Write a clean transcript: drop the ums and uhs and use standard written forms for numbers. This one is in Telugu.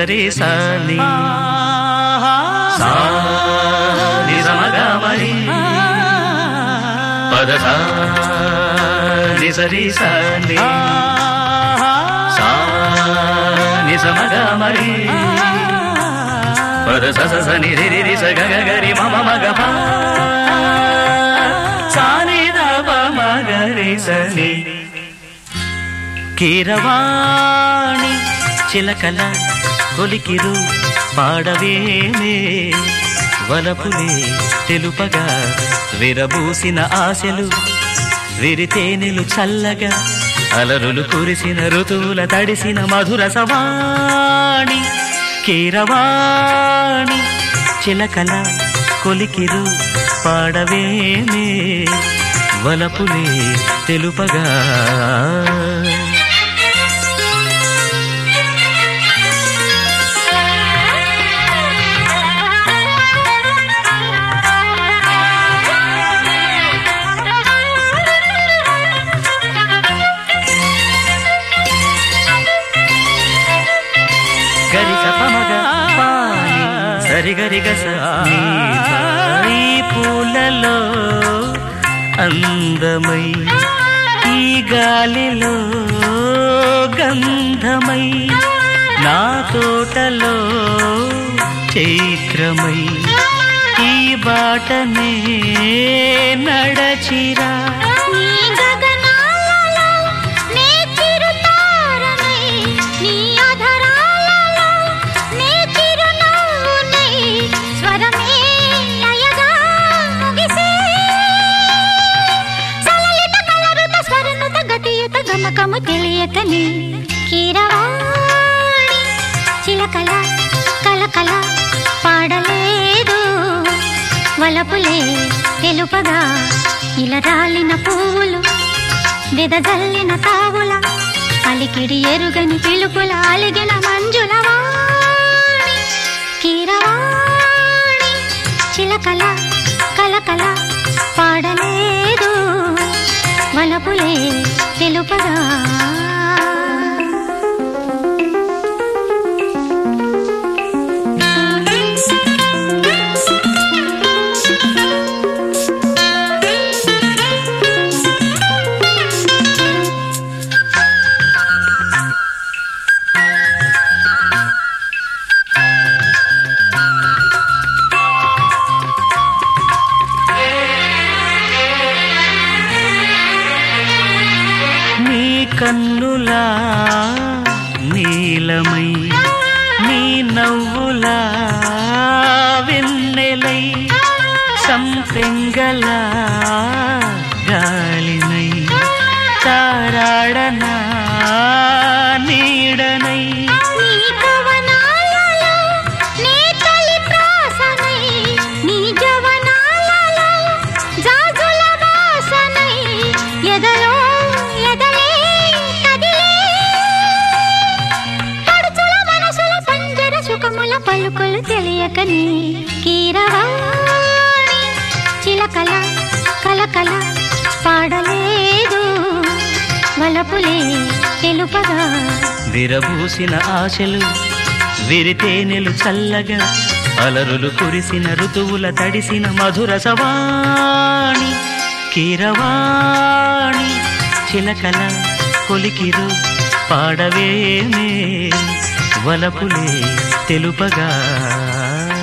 నిసరి సాని సా నిజమగా మరి పద సా నిసరి సాని సా నిజమగా మరి పద స స ని రి రి స గ గ రి మ మ మ గ ప సా ని ద ప మ గ రి స ని కీరవాణి చిలకల కొలికిరు పాడవేమే వలపులే తెలుపగా విరబూసిన ఆశలు విరితేనెలు చల్లగా అలరులు కురిసిన ఋతువుల తడిసిన మధుర సవాణి కీరవాణి చిలకల కొలికిరు పాడవేమే వలపులే తెలుపగా గరిస పమగ పాని సరిగరిగస ఈ పూలలో అందమై ఈ గాలిలో గంధమై నా తోటలో చైత్రమై ఈ బాటనే నడచిరా గమకము తెలియకని కీరవాణి చిలకల కలకల పాడలేదు వలపులే తెలుపగా ఇలా రాలిన పువ్వులు వెదజల్లిన తావుల అలికిడి ఎరుగని పిలుపుల అలిగిన మంజుల వాణి కీరవాణి చిలకల కలకల పాడలేదు వలపులే తెలుపగా కన్నులా నీలమై నీ నవ్వులా వెన్నెలై సంపెంగల గాలినై తారాడనా నీడనై పలుకులు తెలియకని కీరవాణి చిలకల కలకల పాడలేదు వలపులే తెలుపగా విరబూసిన ఆశలు విరితేనెలు చల్లగా అలరులు కురిసిన ఋతువుల తడిసిన మధుర సవాణి కీరవాణి చిలకల కొలికిరు పాడవేమే వలపులే తెలుపగా